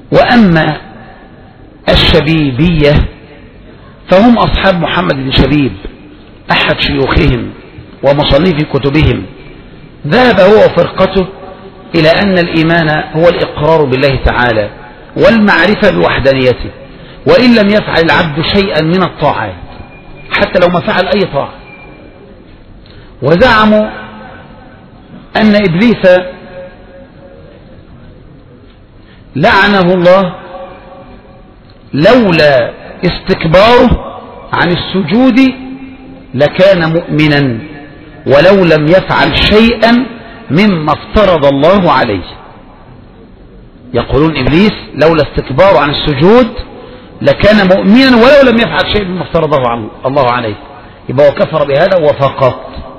وأما الشبيبية فهم أصحاب محمد بن شبيب أحد شيوخهم ومصنف كتبهم، ذهب هو وفرقته إلى أن الإيمان هو الإقرار بالله تعالى والمعرفة بوحدانيته، وإن لم يفعل العبد شيئا من الطاعات حتى لو ما فعل أي طاعة. وزعموا أن إبليس لعنه الله لولا استكباره عن السجود لكان مؤمنا ولو لم يفعل شيئا مما افترض الله عليه. يقولون إبليس لولا استكباره عن السجود لكان مؤمنا ولو لم يفعل شيئا مما افترضه الله عليه، يبقى وكفر بهذا وفقط.